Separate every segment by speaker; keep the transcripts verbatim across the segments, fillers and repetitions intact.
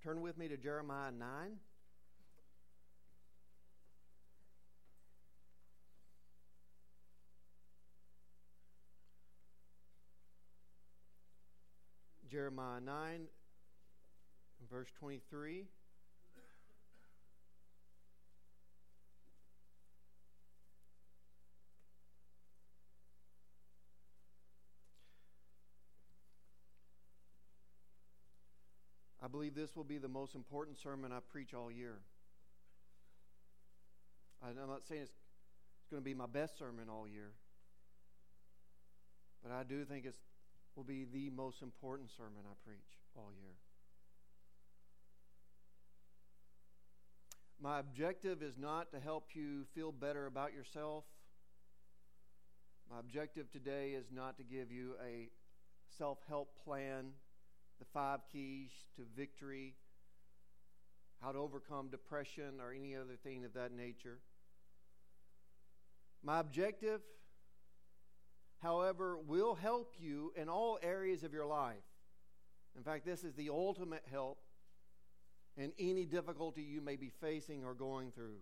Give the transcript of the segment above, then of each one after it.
Speaker 1: Turn with me to Jeremiah nine. Jeremiah nine, verse twenty-three. I believe this will be the most important sermon I preach all year. I'm not saying it's, it's going to be my best sermon all year, but I do think it will be the most important sermon I preach all year. My objective is not to help you feel better about yourself. My objective today is not to give you a self-help plan, the five keys to victory, how to overcome depression or any other thing of that nature. My objective, however, will help you in all areas of your life. In fact, this is the ultimate help in any difficulty you may be facing or going through.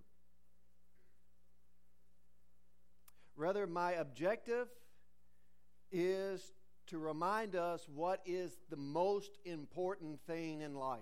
Speaker 1: Rather, my objective is to remind us what is the most important thing in life.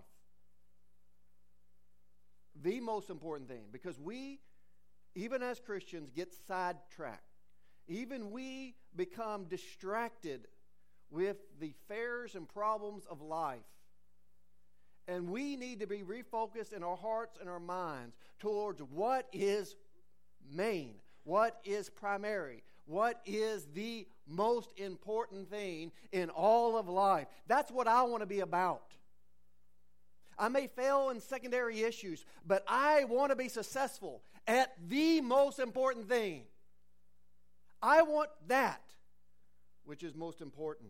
Speaker 1: The most important thing. Because we, even as Christians, get sidetracked. Even we become distracted with the affairs and problems of life. And we need to be refocused in our hearts and our minds towards what is main, what is primary, what is the most important thing in all of life. That's what I want to be about. I may fail in secondary issues, but I want to be successful at the most important thing. I want that which is most important.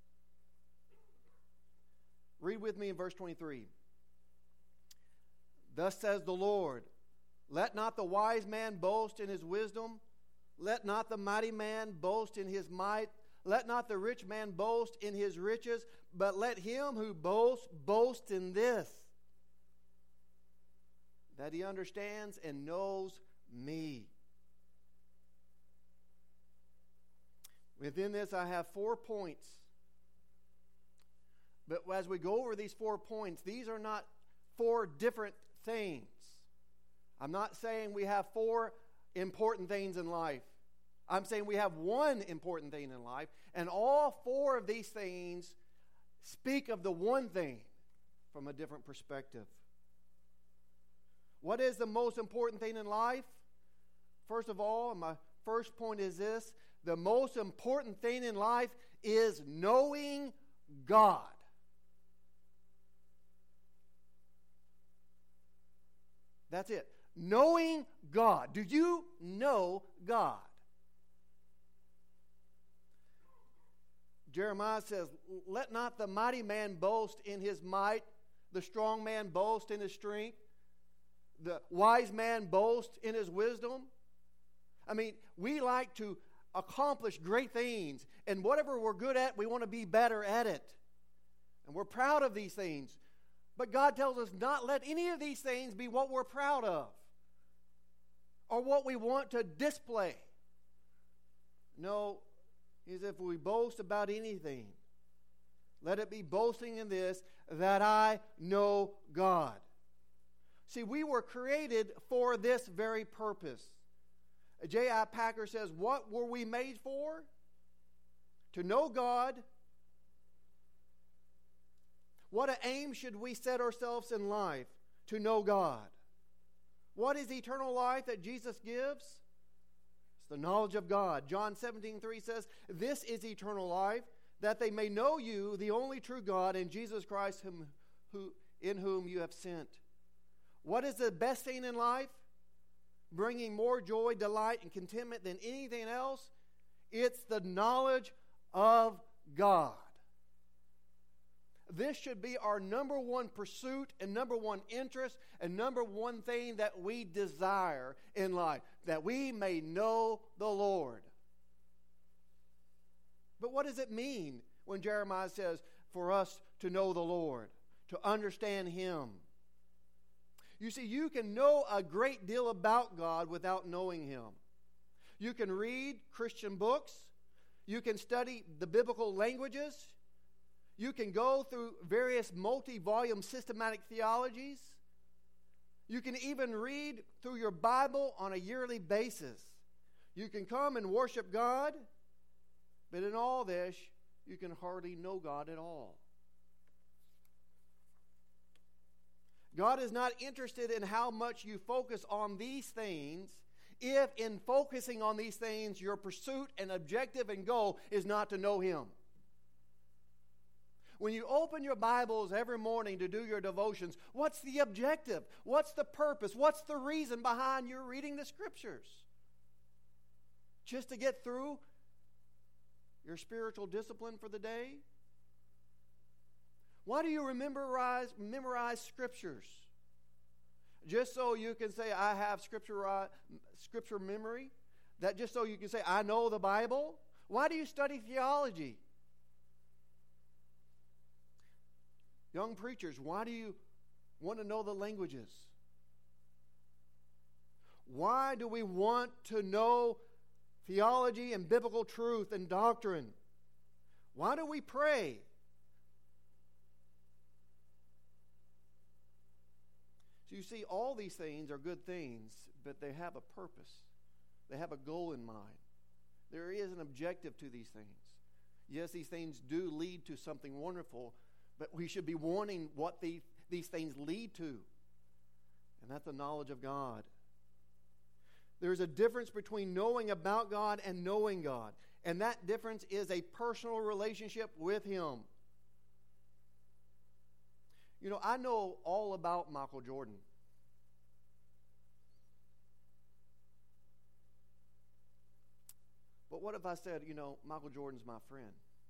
Speaker 1: Read with me in verse twenty-three. Thus says the Lord, let not the wise man boast in his wisdom, let not the mighty man boast in his might, let not the rich man boast in his riches, but let him who boasts boast in this, that he understands and knows me. Within this I have four points. But as we go over these four points, these are not four different things. I'm not saying we have four important things in life. I'm saying we have one important thing in life, and all four of these things speak of the one thing from a different perspective. What is the most important thing in life? First of all, my first point is this: the most important thing in life is knowing God. That's it. Knowing God. Do you know God? Jeremiah says, let not the mighty man boast in his might, the strong man boast in his strength, the wise man boast in his wisdom. I mean, we like to accomplish great things, and whatever we're good at, we want to be better at it. And we're proud of these things. But God tells us not let any of these things be what we're proud of or what we want to display. No, is if we boast about anything, let it be boasting in this, that I know God. See, we were created for this very purpose. J I Packer says, what were we made for? To know God. What an aim should we set ourselves in life? To know God. What is eternal life that Jesus gives? It's the knowledge of God. John seventeen three says, this is eternal life, that they may know you, the only true God, and Jesus Christ, whom, who, in whom you have sent. What is the best thing in life? Bringing more joy, delight, and contentment than anything else? It's the knowledge of God. This should be our number one pursuit and number one interest and number one thing that we desire in life, that we may know the Lord. But what does it mean when Jeremiah says for us to know the Lord, to understand Him? You see, you can know a great deal about God without knowing Him. You can read Christian books. You can study the biblical languages. You can go through various multi-volume systematic theologies. You can even read through your Bible on a yearly basis. You can come and worship God, but in all this, you can hardly know God at all. God is not interested in how much you focus on these things if in focusing on these things your pursuit and objective and goal is not to know Him. When you open your Bibles every morning to do your devotions, what's the objective? What's the purpose? What's the reason behind your reading the Scriptures? Just to get through your spiritual discipline for the day? Why do you memorize, memorize Scriptures? Just so you can say, I have scripture, scripture memory? That just so you can say, I know the Bible? Why do you study theology? Young preachers, why do you want to know the languages? Why do we want to know theology and biblical truth and doctrine? Why do we pray? So you see, all these things are good things, but they have a purpose. They have a goal in mind. There is an objective to these things. Yes, these things do lead to something wonderful, but we should be wanting what the, these things lead to. And that's the knowledge of God. There's a difference between knowing about God and knowing God. And that difference is a personal relationship with Him. You know, I know all about Michael Jordan. But what if I said, you know, Michael Jordan's my friend?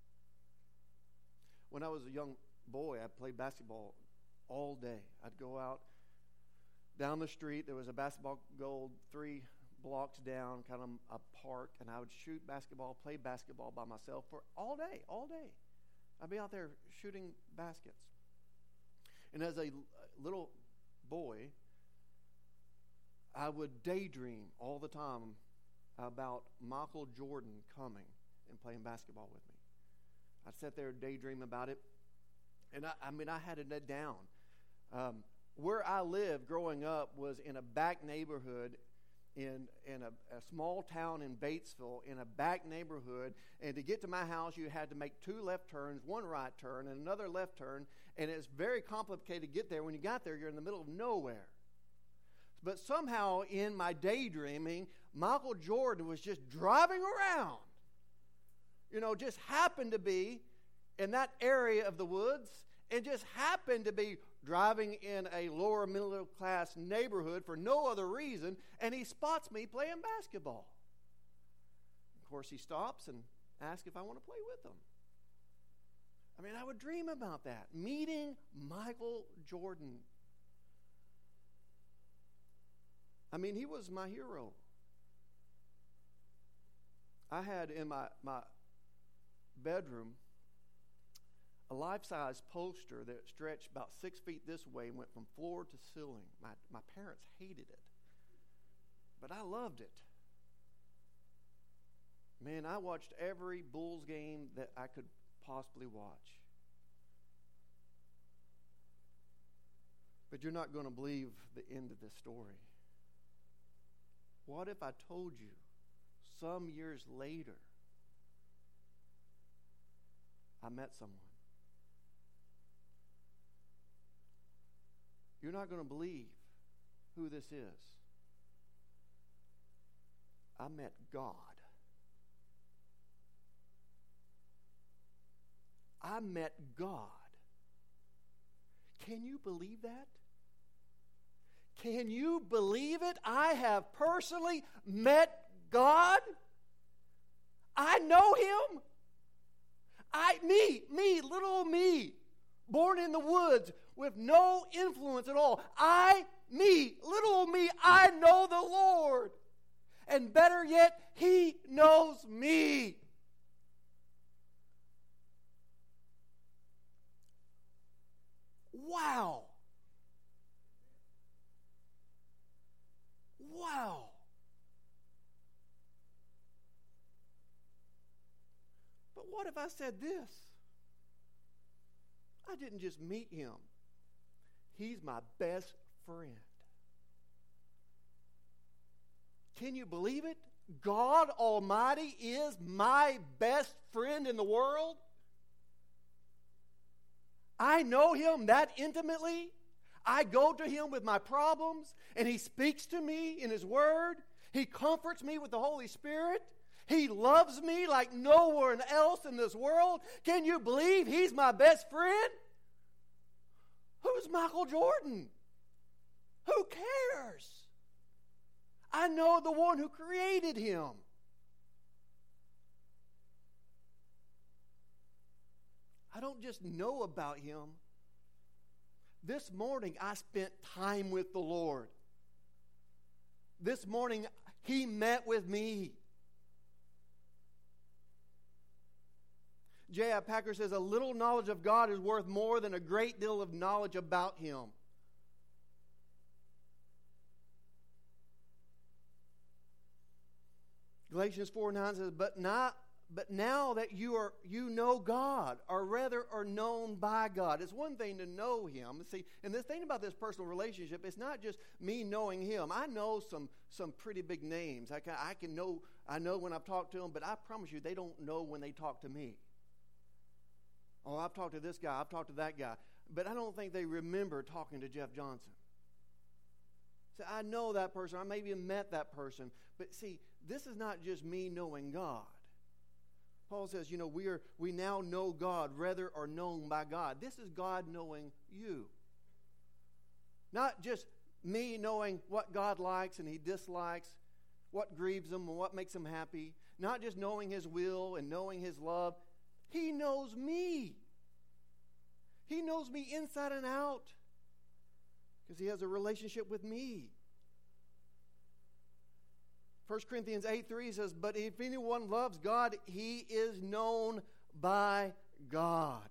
Speaker 1: When I was a young boy, I played basketball all day. I'd go out down the street. There was a basketball goal three blocks down, kind of a park, and I would shoot basketball, play basketball by myself for all day, all day. I'd be out there shooting baskets. And as a little boy, I would daydream all the time about Michael Jordan coming and playing basketball with me. I'd sit there and daydream about it. And I, I mean, I had it down. Um, where I lived growing up was in a back neighborhood in, in a, a small town in Batesville, in a back neighborhood. And to get to my house, you had to make two left turns, one right turn, and another left turn. And it's very complicated to get there. When you got there, you're in the middle of nowhere. But somehow in my daydreaming, Michael Jordan was just driving around. You know, just happened to be in that area of the woods and just happened to be driving in a lower middle class neighborhood for no other reason, and he spots me playing basketball. Of course, he stops and asks if I want to play with him. I mean, I would dream about that, meeting Michael Jordan. I mean, he was my hero. I had in my, my bedroom a life-size poster that stretched about six feet this way and went from floor to ceiling. My, my parents hated it, but I loved it. Man, I watched every Bulls game that I could possibly watch. But you're not going to believe the end of this story. What if I told you some years later I met someone? You're not going to believe who this is. I met God. I met God. Can you believe that? Can you believe it? I have personally met God. I know Him. I, me, me, little old me, born in the woods with no influence at all. I, me, little old me, I know the Lord. And better yet, He knows me. Wow. if I said this? I didn't just meet him. He's my best friend. Can you believe it? God Almighty is my best friend in the world. I know him that intimately. I go to him with my problems, and he speaks to me in his word. He comforts me with the Holy Spirit. He loves me like no one else in this world. Can you believe he's my best friend? Who's Michael Jordan? Who cares? I know the one who created him. I don't just know about him. This morning I spent time with the Lord. This morning he met with me. J I Packer says, a little knowledge of God is worth more than a great deal of knowledge about him. Galatians four nine says, but not but now that you are you know God, or rather are known by God. It's one thing to know him. See, and the thing about this personal relationship, it's not just me knowing him. I know some some pretty big names. I can I can know I know when I've talked to them, but I promise you they don't know when they talk to me. Oh, I've talked to this guy, I've talked to that guy. But I don't think they remember talking to Jeff Johnson. So I know that person. I maybe have met that person. But see, this is not just me knowing God. Paul says, you know, we are we now know God, rather are known by God. This is God knowing you. Not just me knowing what God likes and he dislikes, what grieves him and what makes him happy. Not just knowing his will and knowing his love. He knows me. He knows me inside and out because he has a relationship with me. First Corinthians eight three says, but if anyone loves God, he is known by God.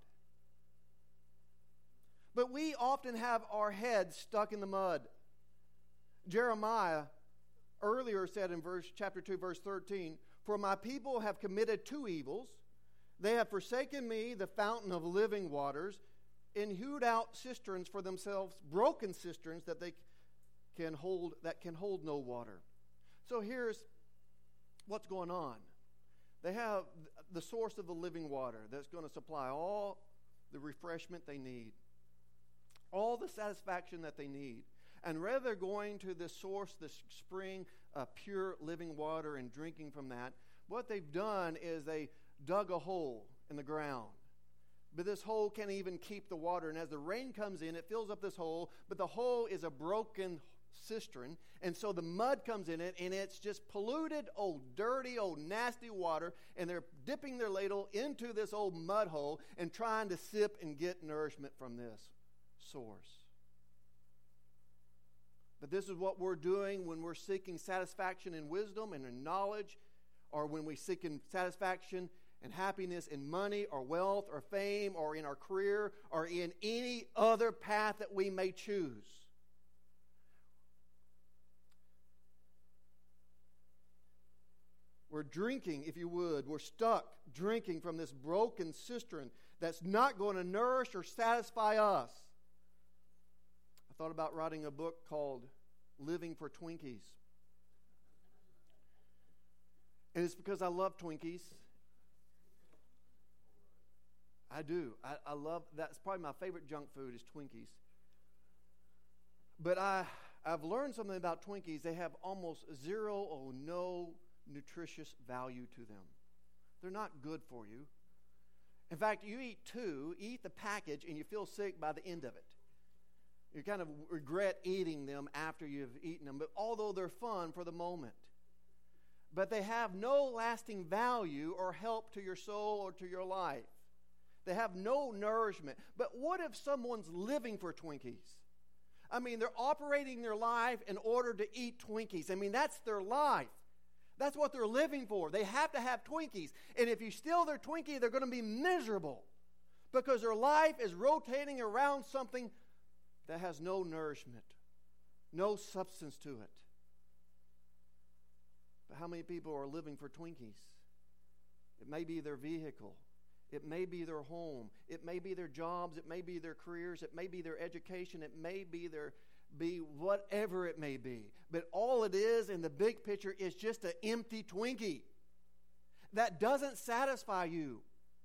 Speaker 1: But we often have our heads stuck in the mud. Jeremiah earlier said in verse chapter two, verse thirteen, for my people have committed two evils. They have forsaken me, the fountain of living waters, and hewed out cisterns for themselves, broken cisterns that they can hold that can hold no water. So here's what's going on. They have the source of the living water that's going to supply all the refreshment they need, all the satisfaction that they need. And rather than going to this source, this spring of pure living water and drinking from that, what they've done is they dug a hole in the ground. But this hole can't even keep the water. And as the rain comes in, it fills up this hole. But the hole is a broken cistern. And so the mud comes in it, and it's just polluted, old, dirty, old, nasty water. And they're dipping their ladle into this old mud hole and trying to sip and get nourishment from this source. But this is what we're doing when we're seeking satisfaction in wisdom and in knowledge, or when we seek satisfaction and happiness in money or wealth or fame or in our career or in any other path that we may choose. We're drinking, if you would, we're stuck drinking from this broken cistern that's not going to nourish or satisfy us. I thought about writing a book called Living for Twinkies. And it's because I love Twinkies. I do. I, I love, that's probably my favorite junk food is Twinkies. But I, I've learned something about Twinkies. They have almost zero or no nutritious value to them. They're not good for you. In fact, you eat two, eat the package, and you feel sick by the end of it. You kind of regret eating them after you've eaten them, but although they're fun for the moment. But they have no lasting value or help to your soul or to your life. They have no nourishment. But what if someone's living for Twinkies? I mean, they're operating their life in order to eat Twinkies. I mean, that's their life. That's what they're living for. They have to have Twinkies. And if you steal their Twinkie, they're going to be miserable because their life is rotating around something that has no nourishment, no substance to it. But how many people are living for Twinkies? It may be their vehicle. It may be their home. It may be their jobs. It may be their careers. It may be their education. It may be their be whatever it may be. But all it is in the big picture is just an empty Twinkie that doesn't satisfy you.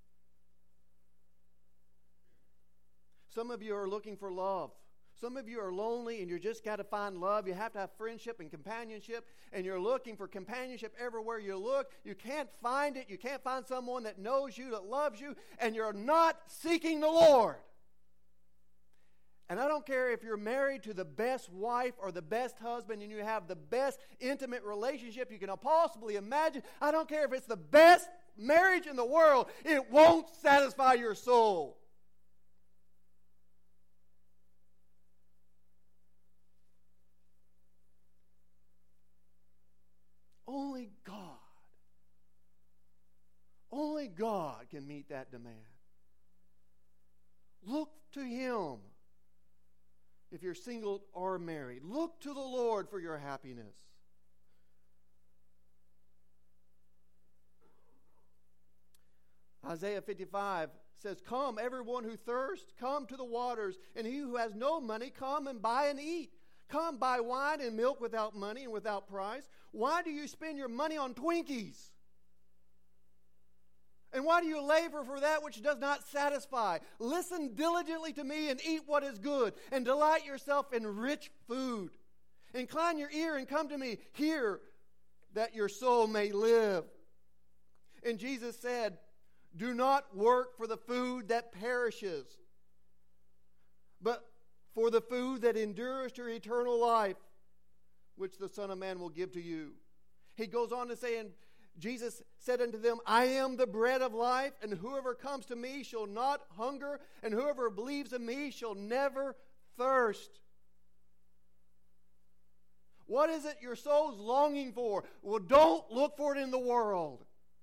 Speaker 1: Some of you are looking for love. Some of you are lonely and you just got to find love. You have to have friendship and companionship, and you're looking for companionship everywhere you look. You can't find it. You can't find someone that knows you, that loves you, and you're not seeking the Lord. And I don't care if you're married to the best wife or the best husband and you have the best intimate relationship you can possibly imagine. I don't care if it's the best marriage in the world. It won't satisfy your soul. Only God, only God can meet that demand. Look to Him. If you're single or married, look to the Lord for your happiness. Isaiah fifty-five says, "Come, everyone who thirsts, come to the waters, and he who has no money, come and buy and eat. Come, buy wine and milk without money and without price. Why do you spend your money on Twinkies? And why do you labor for that which does not satisfy? Listen diligently to me and eat what is good, and delight yourself in rich food. Incline your ear and come to me. Hear that your soul may live." And Jesus said, "Do not work for the food that perishes, but for the food that endures to eternal life, which the Son of Man will give to you." He goes on to say, and Jesus said unto them, "I am the bread of life, and whoever comes to me shall not hunger, and whoever believes in me shall never thirst." What is it your soul's longing for? Well, don't look for it in the world.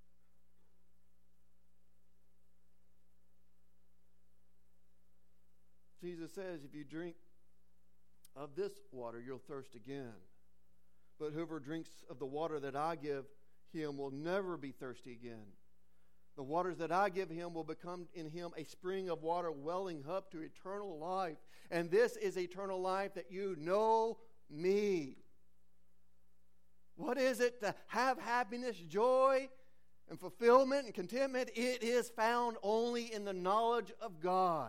Speaker 1: Jesus says, if you drink of this water, you'll thirst again. But whoever drinks of the water that I give him will never be thirsty again. The waters that I give him will become in him a spring of water welling up to eternal life. And this is eternal life, that you know me. What is it to have happiness, joy, and fulfillment and contentment? It is found only in the knowledge of God.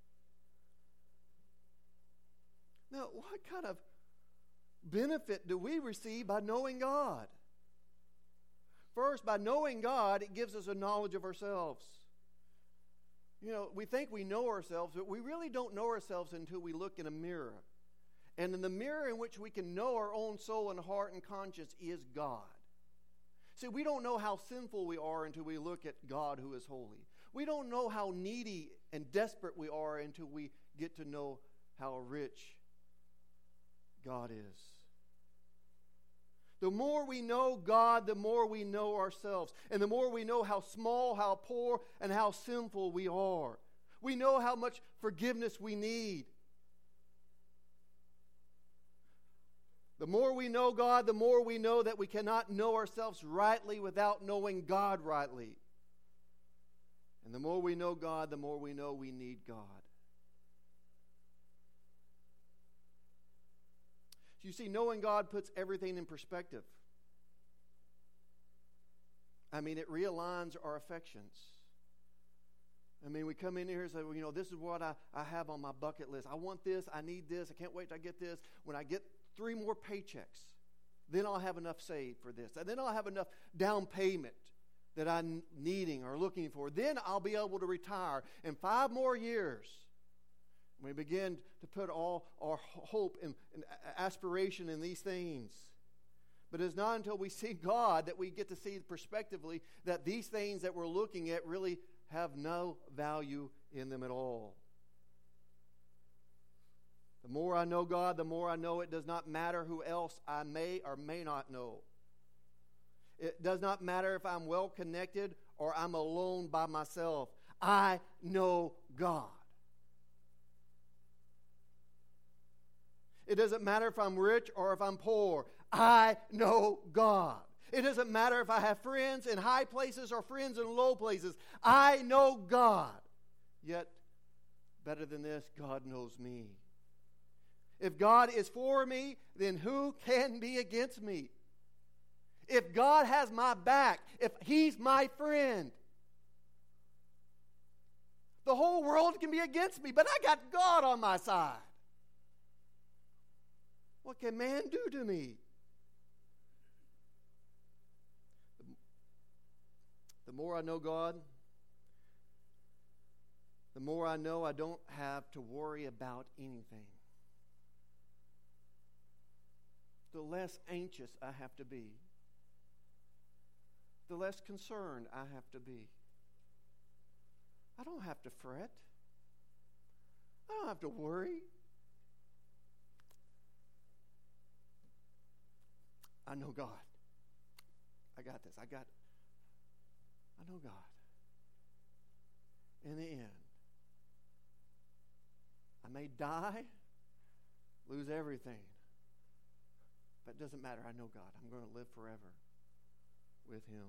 Speaker 1: Now, what kind of benefit do we receive by knowing God? First, by knowing God, it gives us a knowledge of ourselves. You know, we think we know ourselves, but we really don't know ourselves until we look in a mirror. And in the mirror in which we can know our own soul and heart and conscience is God. See, we don't know how sinful we are until we look at God who is holy. We don't know how needy and desperate we are until we get to know how rich God is. The more we know God, the more we know ourselves. And the more we know how small, how poor, and how sinful we are. We know how much forgiveness we need. The more we know God, the more we know that we cannot know ourselves rightly without knowing God rightly. And the more we know God, the more we know we need God. You see, knowing God puts everything in perspective. I mean, it realigns our affections. I mean, we come in here and say, well, you know, this is what I, I have on my bucket list. I want this. I need this. I can't wait till I get this. When I get three more paychecks, then I'll have enough saved for this. And then I'll have enough down payment that I'm needing or looking for. Then I'll be able to retire in five more years. We begin to put all our hope and, and aspiration in these things. But it's not until we see God that we get to see perspectively that these things that we're looking at really have no value in them at all. The more I know God, the more I know it does not matter who else I may or may not know. It does not matter if I'm well connected or I'm alone by myself. I know God. It doesn't matter if I'm rich or if I'm poor. I know God. It doesn't matter if I have friends in high places or friends in low places. I know God. Yet, better than this, God knows me. If God is for me, then who can be against me? If God has my back, if He's my friend, the whole world can be against me, but I got God on my side. What can man do to me? The more I know God, the more I know I don't have to worry about anything. The less anxious I have to be. The less concerned I have to be. I don't have to fret. I don't have to worry. I know God. I got this. I got I know God. In the end, I may die, lose everything, but it doesn't matter. I know God. I'm going to live forever with Him.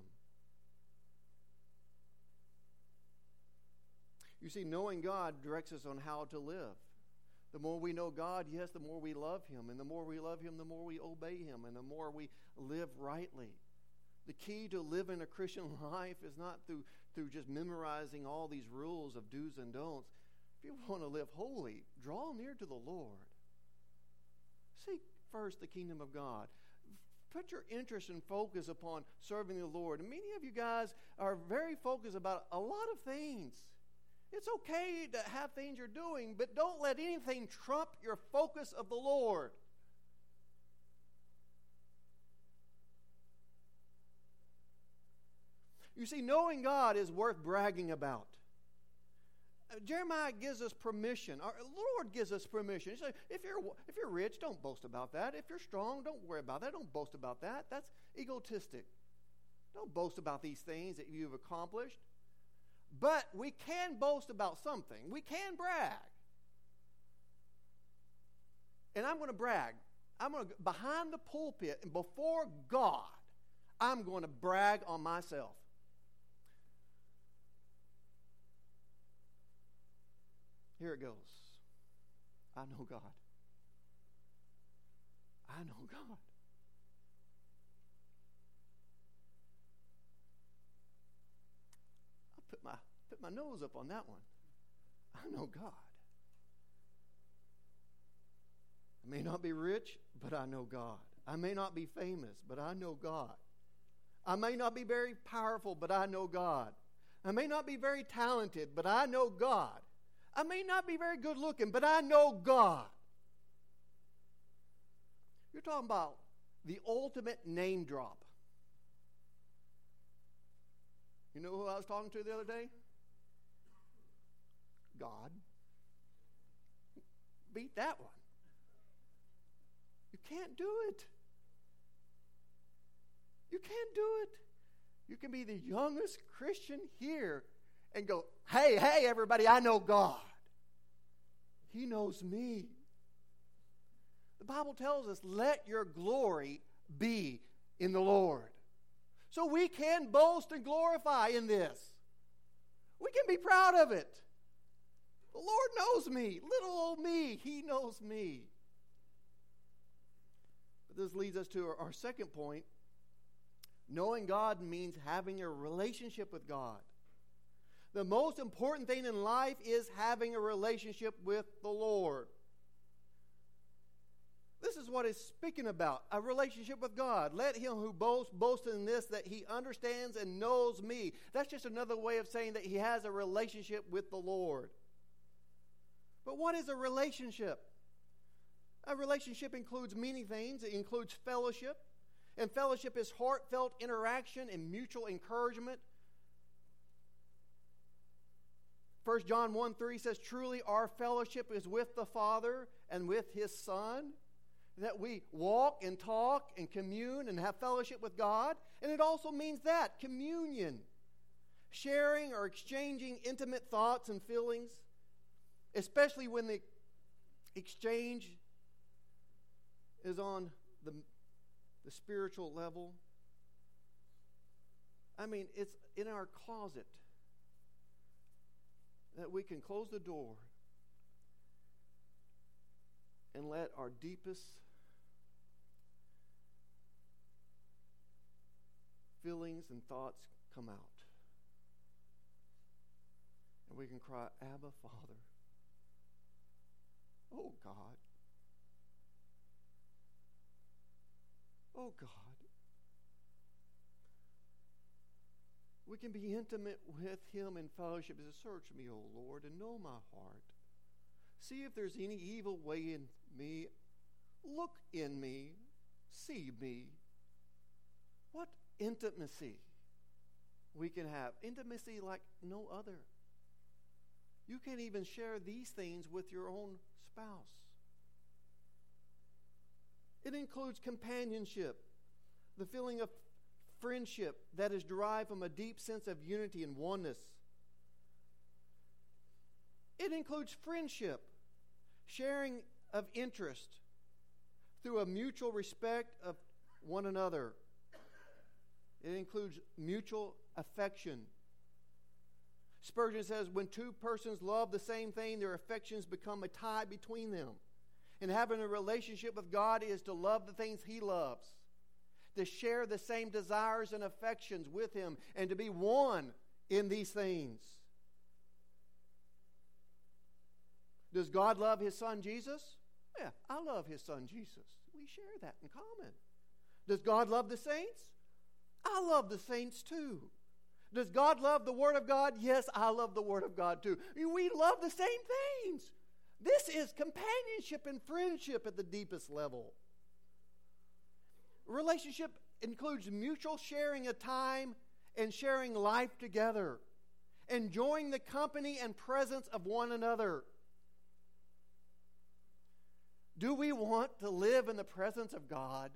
Speaker 1: You see, knowing God directs us on how to live. The more we know God, yes, the more we love Him. And the more we love Him, the more we obey Him. And the more we live rightly. The key to living a Christian life is not through, through just memorizing all these rules of do's and don'ts. If you want to live holy, draw near to the Lord. Seek first the kingdom of God. Put your interest and focus upon serving the Lord. And many of you guys are very focused about a lot of things. It's okay to have things you're doing, but don't let anything trump your focus of the Lord. You see, knowing God is worth bragging about. Uh, Jeremiah gives us permission. Our Lord gives us permission. He said, if you're, if you're rich, don't boast about that. If you're strong, don't worry about that. Don't boast about that. That's egotistic. Don't boast about these things that you've accomplished. But we can boast about something. We can brag. And I'm going to brag. I'm going to, behind the pulpit and before God, I'm going to brag on myself. Here it goes. I know God. I know God. I put my put my nose up on that one. I know God. I may not be rich, but I know God. I may not be famous, but I know God. I may not be very powerful, but I know God. I may not be very talented, but I know God. I may not be very good looking, but I know God. You're talking about the ultimate name drop. You know who I was talking to the other day? God. Beat that one. You can't do it. You can't do it. You can be the youngest Christian here and go, hey, hey, everybody, I know God. He knows me. The Bible tells us, let your glory be in the Lord. So we can boast and glorify in this. We can be proud of it. The Lord knows me. Little old me, He knows me. But this leads us to our, our second point. Knowing God means having a relationship with God. The most important thing in life is having a relationship with the Lord. This is what it's speaking about, a relationship with God. Let him who boasts boast in this, that he understands and knows me. That's just another way of saying that he has a relationship with the Lord. But what is a relationship? A relationship includes many things. It includes fellowship. And fellowship is heartfelt interaction and mutual encouragement. First John one three says, truly our fellowship is with the Father and with His Son. That we walk and talk and commune and have fellowship with God. And it also means that, communion. Sharing or exchanging intimate thoughts and feelings. Especially when the exchange is on the, the spiritual level. I mean, it's in our closet that we can close the door and let our deepest feelings and thoughts come out. And we can cry, Abba, Father. Oh, God. Oh, God. We can be intimate with Him in fellowship. He says, search me, O Lord, and know my heart. See if there's any evil way in me. Look in me. See me. What intimacy we can have. Intimacy like no other. You can't even share these things with your own spouse. It includes companionship, the feeling of friendship that is derived from a deep sense of unity and oneness. It includes friendship, sharing of interest through a mutual respect of one another. It includes mutual affection. Spurgeon says, when two persons love the same thing, their affections become a tie between them. And having a relationship with God is to love the things He loves, to share the same desires and affections with Him, and to be one in these things. Does God love His Son Jesus? Yeah, I love His Son Jesus. We share that in common. Does God love the saints? I love the saints too. Does God love the Word of God? Yes, I love the Word of God too. We love the same things. This is companionship and friendship at the deepest level. Relationship includes mutual sharing of time and sharing life together, enjoying the company and presence of one another. Do we want to live in the presence of God?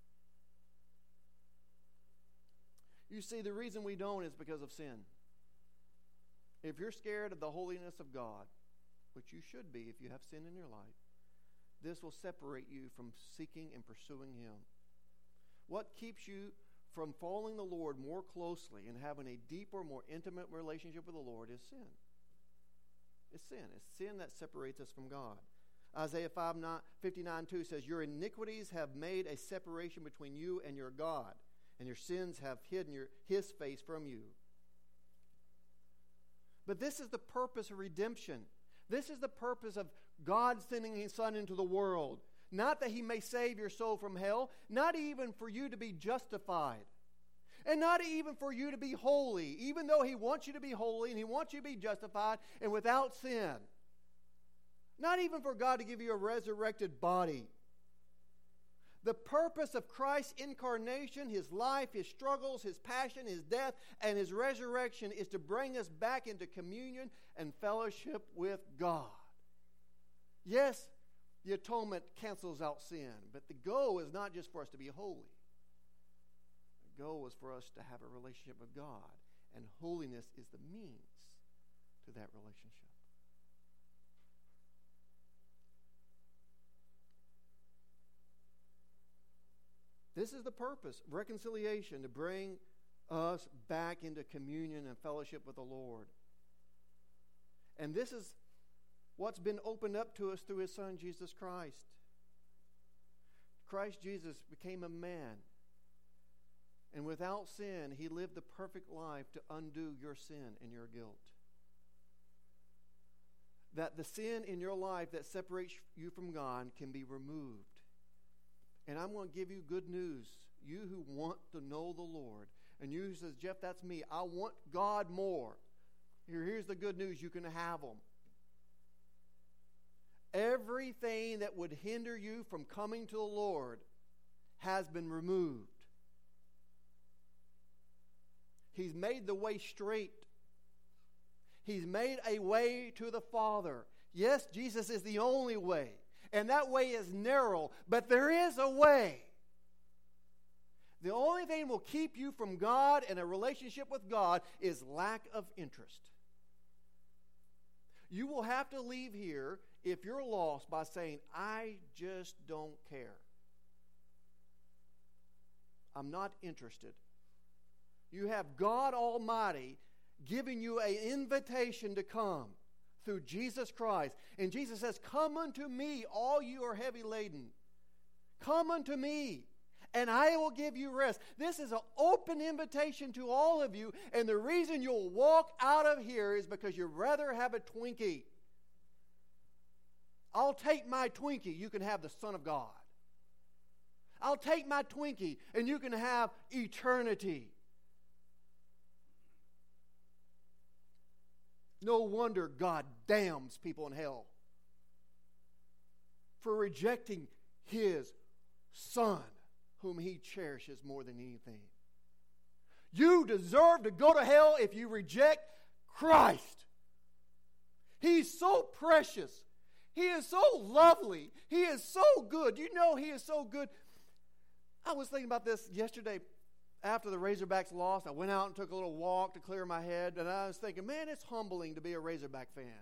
Speaker 1: You see, the reason we don't is because of sin. If you're scared of the holiness of God, which you should be if you have sin in your life, this will separate you from seeking and pursuing Him. What keeps you from following the Lord more closely and having a deeper, more intimate relationship with the Lord is sin. It's sin. It's sin that separates us from God. Isaiah fifty-nine two says, your iniquities have made a separation between you and your God, and your sins have hidden your, His face from you. But this is the purpose of redemption. This is the purpose of God sending His Son into the world. Not that He may save your soul from hell, not even for you to be justified, and not even for you to be holy, even though He wants you to be holy and He wants you to be justified and without sin. Not even for God to give you a resurrected body. The purpose of Christ's incarnation, His life, His struggles, His passion, His death, and His resurrection is to bring us back into communion and fellowship with God. Yes, the atonement cancels out sin, but the goal is not just for us to be holy. The goal is for us to have a relationship with God, and holiness is the means to that relationship. This is the purpose, reconciliation, to bring us back into communion and fellowship with the Lord. And this is what's been opened up to us through His Son, Jesus Christ. Christ Jesus became a man. And without sin, He lived the perfect life to undo your sin and your guilt. That the sin in your life that separates you from God can be removed. And I'm going to give you good news. You who want to know the Lord, and you who says, Jeff, that's me. I want God more. Here, here's the good news. You can have Him. Everything that would hinder you from coming to the Lord has been removed. He's made the way straight. He's made a way to the Father. Yes, Jesus is the only way. And that way is narrow, but there is a way. The only thing that will keep you from God and a relationship with God is lack of interest. You will have to leave here, if you're lost, by saying, I just don't care. I'm not interested. You have God Almighty giving you an invitation to come through Jesus Christ. And Jesus says, come unto me, all you are heavy laden. Come unto me, and I will give you rest. This is an open invitation to all of you, and the reason you'll walk out of here is because you'd rather have a Twinkie. I'll take my Twinkie, you can have the Son of God. I'll take my Twinkie, and you can have eternity. No wonder God damns people in hell for rejecting His Son, whom He cherishes more than anything. You deserve to go to hell if you reject Christ. He's so precious. He is so lovely. He is so good. You know He is so good. I was thinking about this yesterday. After the Razorbacks lost, I went out and took a little walk to clear my head, and I was thinking, man, it's humbling to be a Razorback fan.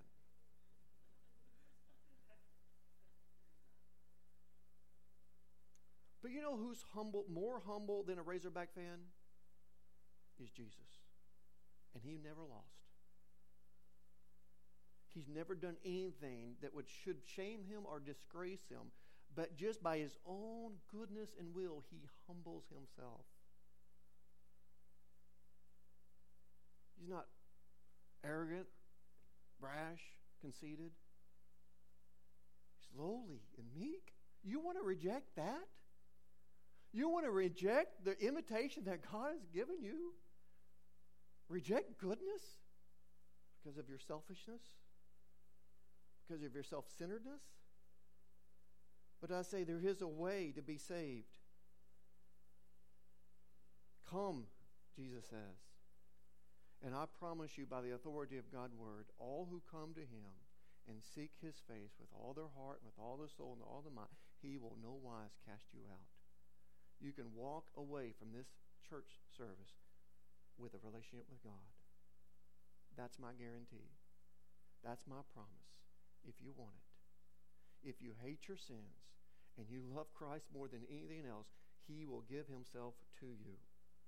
Speaker 1: But you know who's humble, more humble than a Razorback fan? Is Jesus. And He never lost. He's never done anything that would should shame Him or disgrace Him, but just by His own goodness and will, He humbles Himself. He's not arrogant, brash, conceited. He's lowly and meek. You want to reject that? You want to reject the invitation that God has given you? Reject goodness because of your selfishness? Because of your self-centeredness? But I say there is a way to be saved. Come, Jesus says. And I promise you by the authority of God's word, all who come to Him and seek His face with all their heart, with all their soul, and all their mind, He will no wise cast you out. You can walk away from this church service with a relationship with God. That's my guarantee. That's my promise, if you want it. If you hate your sins and you love Christ more than anything else, He will give Himself to you.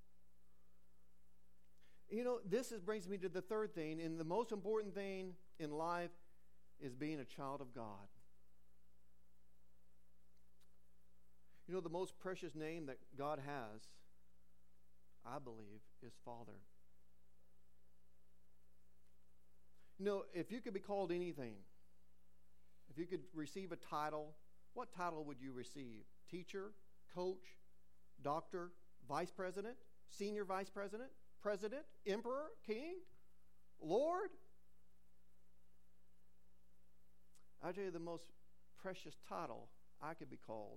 Speaker 1: You know, this is, brings me to the third thing, and the most important thing in life is being a child of God. You know, the most precious name that God has, I believe, is Father. You know, if you could be called anything, if you could receive a title, what title would you receive? Teacher, coach, doctor, vice president, senior vice president, president, emperor, king, Lord? I tell you, the most precious title I could be called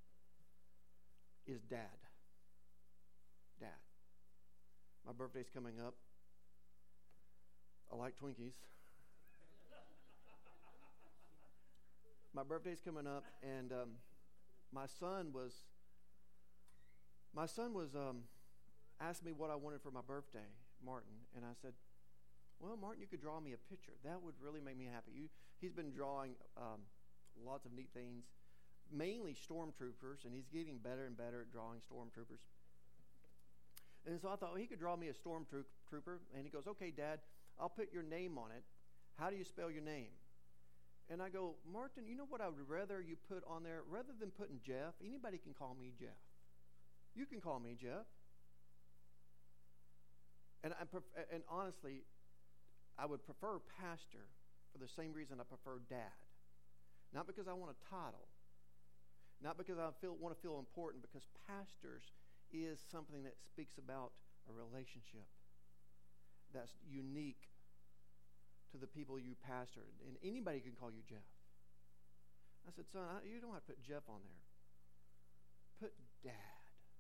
Speaker 1: is Dad. Dad. My birthday's coming up. I like Twinkies. My birthday's coming up, and um, my son was my son was um, asked me what I wanted for my birthday, Martin, and I said, well, Martin, you could draw me a picture. That would really make me happy. You, he's been drawing um, lots of neat things, mainly stormtroopers, and he's getting better and better at drawing stormtroopers. And so I thought, well, he could draw me a stormtrooper, and he goes, okay, Dad, I'll put your name on it. How do you spell your name? And I go, Martin, you know what I would rather you put on there? Rather than putting Jeff, anybody can call me Jeff. You can call me Jeff. And, I pref- and honestly, I would prefer pastor for the same reason I prefer dad. Not because I want a title. Not because I feel, want to feel important, because pastors is something that speaks about a relationship that's unique to the people you pastor. And anybody can call you Jeff. I said, son, I, you don't have to put Jeff on there. Put Dad.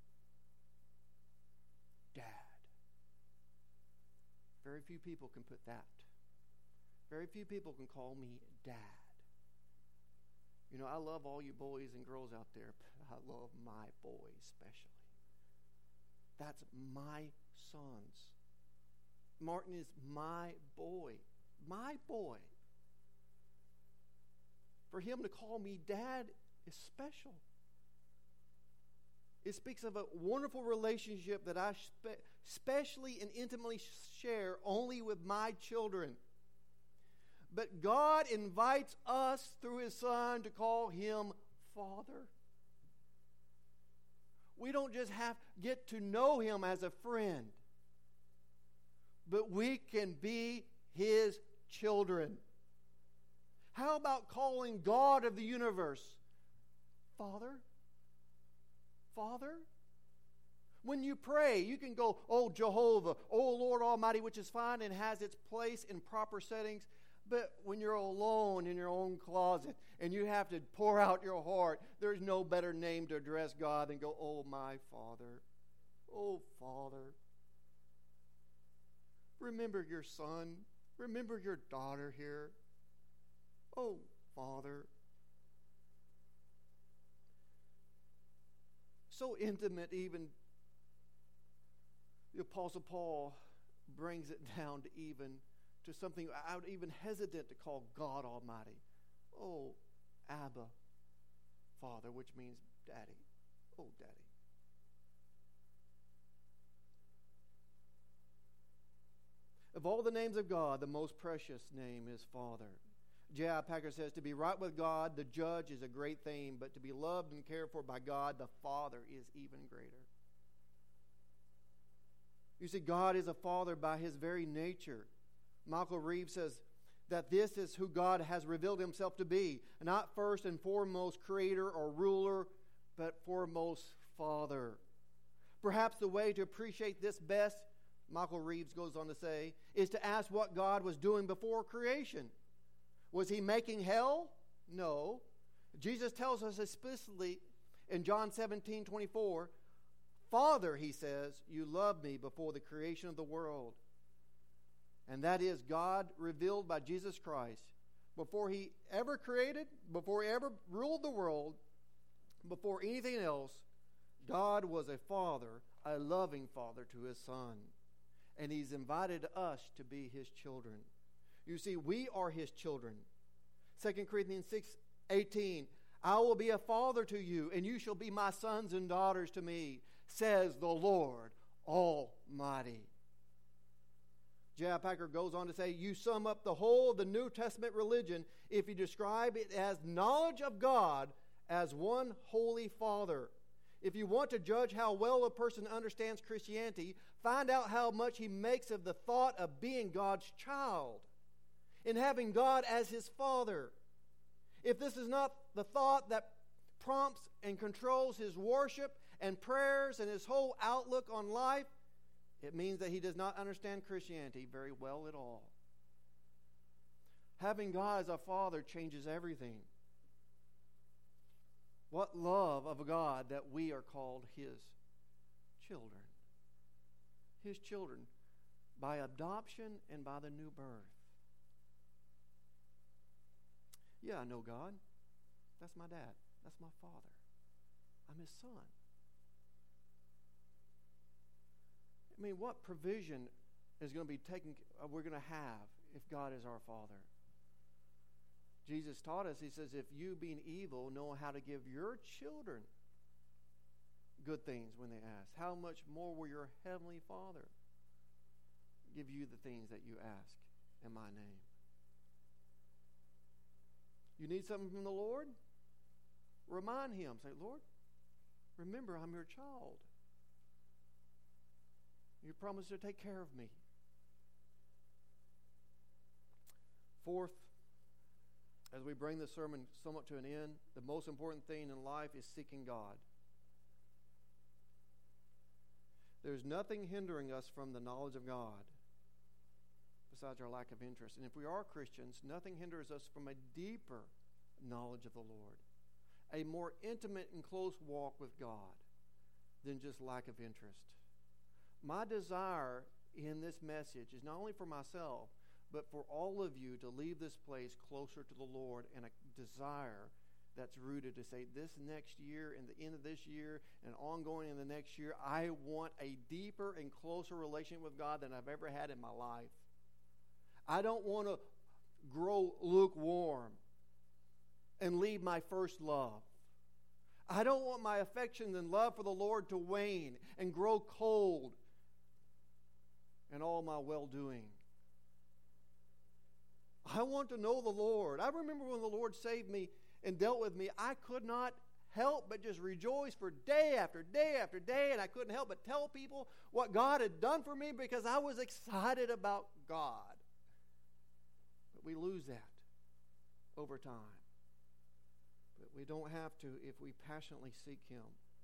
Speaker 1: Dad. Very few people can put that. Very few people can call me Dad. You know, I love all you boys and girls out there, but I love my boys especially. That's my sons. Martin is my boy. My boy. For him to call me Dad is special. It speaks of a wonderful relationship that I spe- specially and intimately share only with my children. But God invites us through His Son to call Him Father. We don't just have get to know Him as a friend, but we can be His children. How about calling God of the universe Father? Father? When you pray, you can go, oh, Jehovah, oh, Lord Almighty, which is fine and has its place in proper settings. But when you're alone in your own closet and you have to pour out your heart, there's no better name to address God than go, oh, my Father, oh, Father. Remember your son. Remember your daughter here. Oh, Father. So intimate, even the Apostle Paul brings it down to even to something I would even hesitate to call God Almighty. Oh, Abba, Father, which means Daddy. Oh, Daddy. Of all the names of God, the most precious name is Father. J I Packer says, to be right with God, the judge, is a great thing, but to be loved and cared for by God, the Father, is even greater. You see, God is a Father by His very nature. Michael Reeves says that this is who God has revealed Himself to be, not first and foremost creator or ruler, but foremost Father. Perhaps the way to appreciate this best, Michael Reeves goes on to say, is to ask what God was doing before creation. Was He making hell? No. Jesus tells us explicitly in John seventeen twenty-four, Father, He says, you loved me before the creation of the world. And that is God revealed by Jesus Christ. Before He ever created, before He ever ruled the world, before anything else, God was a Father, a loving Father to His Son. And He's invited us to be His children. You see, we are His children. Second Corinthians six eighteen, I will be a father to you, and you shall be my sons and daughters to me, says the Lord Almighty. J I Packer goes on to say, you sum up the whole of the New Testament religion if you describe it as knowledge of God as one holy Father. If you want to judge how well a person understands Christianity, find out how much he makes of the thought of being God's child and having God as his Father. If this is not the thought that prompts and controls his worship and prayers and his whole outlook on life, it means that he does not understand Christianity very well at all. Having God as a Father changes everything. What love of a God that we are called His children. His children by adoption and by the new birth. Yeah, I know God. That's my dad. That's my father. I'm His son. I mean, what provision is going to be taken, uh, we're going to have if God is our Father? Jesus taught us, He says, if you being evil know how to give your children good things when they ask, how much more will your Heavenly Father give you the things that you ask in my name? You need something from the Lord? Remind Him. Say, Lord, remember I'm your child. You promised to take care of me. Fourth, as we bring this sermon somewhat to an end, the most important thing in life is seeking God. There's nothing hindering us from the knowledge of God besides our lack of interest. And if we are Christians, nothing hinders us from a deeper knowledge of the Lord, a more intimate and close walk with God than just lack of interest. My desire in this message is not only for myself, but for all of you to leave this place closer to the Lord, and a desire that's rooted to say this next year and the end of this year and ongoing in the next year, I want a deeper and closer relationship with God than I've ever had in my life. I don't want to grow lukewarm and leave my first love. I don't want my affection and love for the Lord to wane and grow cold in all my well-doing. I want to know the Lord. I remember when the Lord saved me and dealt with me, I could not help but just rejoice for day after day after day, and I couldn't help but tell people what God had done for me because I was excited about God. But we lose that over time. But we don't have to if we passionately seek Him.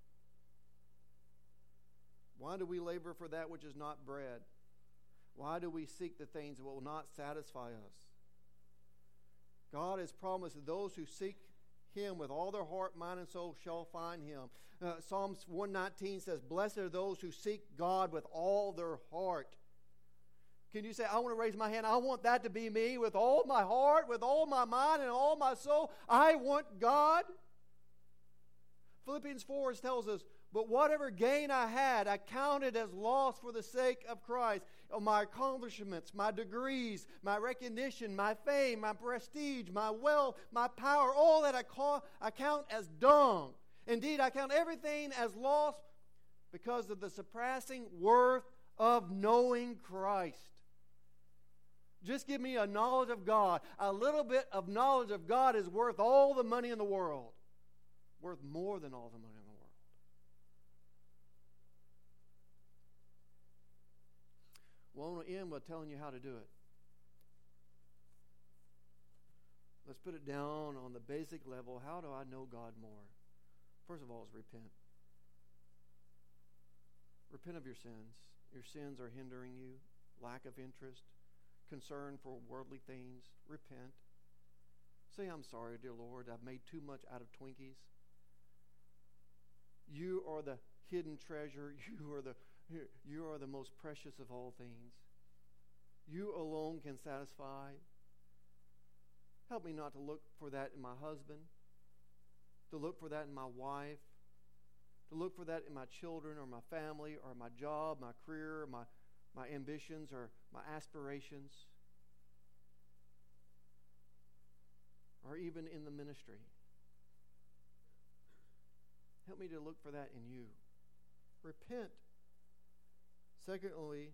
Speaker 1: Why do we labor for that which is not bread? Why do we seek the things that will not satisfy us? God has promised that those who seek Him with all their heart, mind, and soul shall find Him. Uh, Psalms one nineteen says, blessed are those who seek God with all their heart. Can you say, I want to raise my hand. I want that to be me with all my heart, with all my mind, and all my soul. I want God. Philippians four tells us, but whatever gain I had, I counted as loss for the sake of Christ. Oh, my accomplishments, my degrees, my recognition, my fame, my prestige, my wealth, my power, all that I, call, I count as dung. Indeed, I count everything as loss because of the surpassing worth of knowing Christ. Just give me a knowledge of God. A little bit of knowledge of God is worth all the money in the world. Worth more than all the money in the world. Well, I want to end by telling you how to do it. Let's put it down on the basic level. How do I know God more? First of all is repent. Repent of your sins. Your sins are hindering you. Lack of interest. Concern for worldly things. Repent. Say, I'm sorry, dear Lord. I've made too much out of Twinkies. You are the hidden treasure. You are the You are the most precious of all things. You alone can satisfy. Help me not to look for that in my husband, to look for that in my wife, to look for that in my children or my family or my job, my career, my, my ambitions or my aspirations, or even in the ministry. Help me to look for that in you. Repent. Secondly,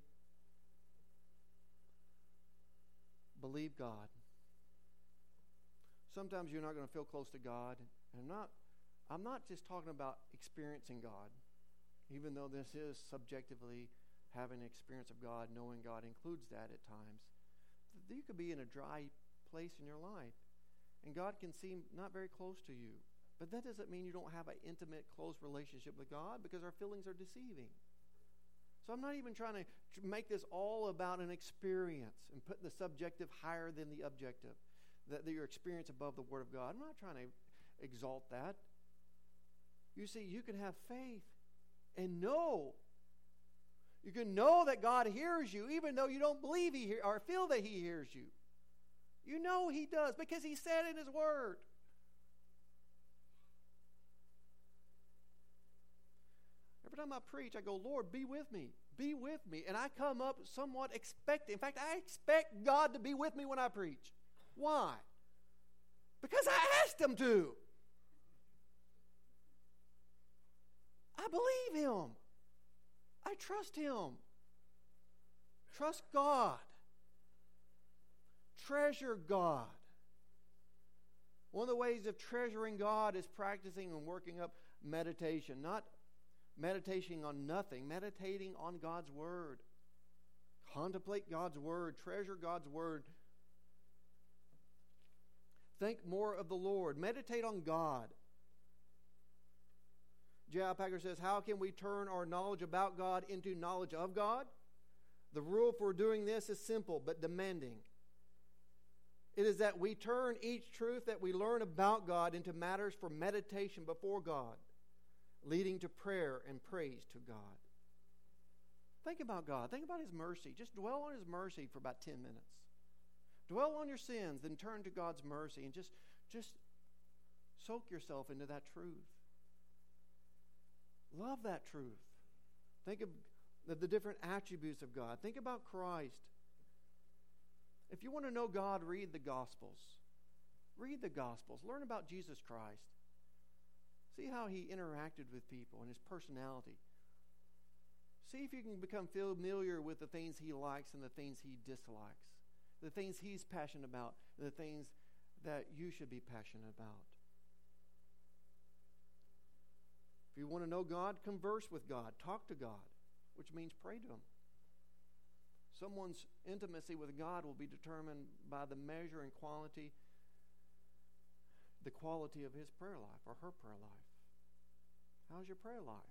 Speaker 1: believe God. Sometimes you're not going to feel close to God. And I'm not, I'm not just talking about experiencing God, even though this is subjectively having an experience of God, knowing God includes that at times. You could be in a dry place in your life, and God can seem not very close to you. But that doesn't mean you don't have an intimate, close relationship with God, because our feelings are deceiving. So I'm not even trying to make this all about an experience and put the subjective higher than the objective, that, that your experience above the Word of God. I'm not trying to exalt that. You see, you can have faith and know. You can know that God hears you, even though you don't believe He hear, or feel that He hears you. You know He does, because He said in His Word. Every time I preach, I go, Lord, be with me. Be with me. And I come up somewhat expecting. In fact, I expect God to be with me when I preach. Why? Because I asked Him to. I believe Him. I trust Him. Trust God. Treasure God. One of the ways of treasuring God is practicing and working up meditation. Not meditating on nothing, meditating on God's Word. Contemplate God's Word. Treasure God's Word. Think more of the Lord. Meditate on God. J I Packer says, how can we turn our knowledge about God into knowledge of God? The rule for doing this is simple but demanding. It is that we turn each truth that we learn about God into matters for meditation before God, leading to prayer and praise to God. Think about God. Think about His mercy. Just dwell on His mercy for about ten minutes. Dwell on your sins, then turn to God's mercy and just, just soak yourself into that truth. Love that truth. Think of the, the different attributes of God. Think about Christ. If you want to know God, read the Gospels. Read the Gospels. Learn about Jesus Christ. See how he interacted with people and his personality. See if you can become familiar with the things he likes and the things he dislikes, the things he's passionate about, the things that you should be passionate about. If you want to know God, converse with God, talk to God, which means pray to him. Someone's intimacy with God will be determined by the measure and quality, the quality of his prayer life or her prayer life. How's your prayer life?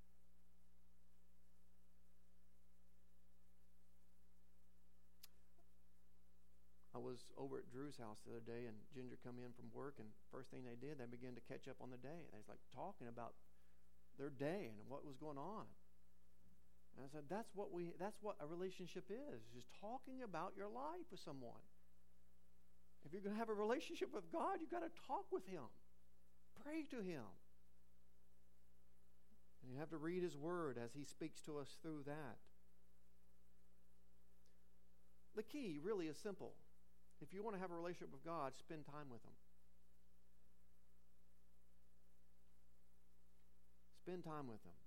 Speaker 1: I was over at Drew's house the other day, and Ginger come in from work, and first thing they did, they began to catch up on the day. They was like talking about their day and what was going on. And I said, that's what we that's what a relationship is, just talking about your life with someone. If you're going to have a relationship with God, you've got to talk with him. Pray to him. And you have to read his word as he speaks to us through that. The key really is simple. If you want to have a relationship with God, spend time with him. Spend time with him.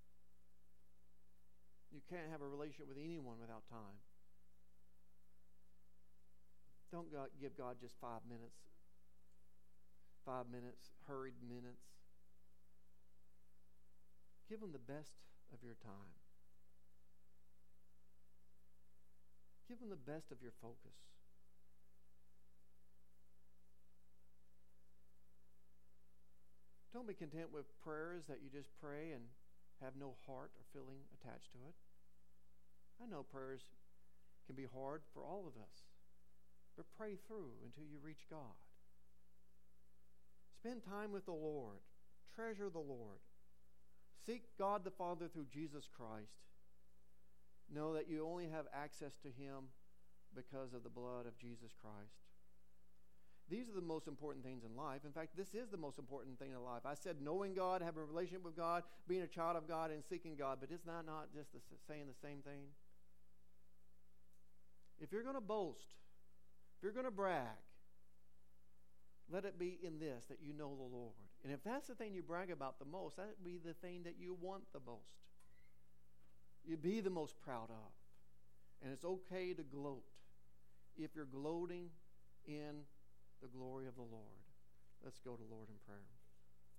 Speaker 1: You can't have a relationship with anyone without time. Don't God, give God just five minutes. Five minutes, hurried minutes. Give him the best of your time. Give him the best of your focus. Don't be content with prayers that you just pray and have no heart or feeling attached to it. I know prayers can be hard for all of us, but pray through until you reach God. Spend time with the Lord. Treasure the Lord. Seek God the Father through Jesus Christ. Know that you only have access to him because of the blood of Jesus Christ. These are the most important things in life. In fact, this is the most important thing in life. I said knowing God, having a relationship with God, being a child of God, and seeking God. But it's not, not just the, saying the same thing. If you're going to boast, if you're going to brag, let it be in this, that you know the Lord. And if that's the thing you brag about the most, that would be the thing that you want the most. You be the most proud of. And it's okay to gloat if you're gloating in the glory of the Lord. Let's go to the Lord in prayer.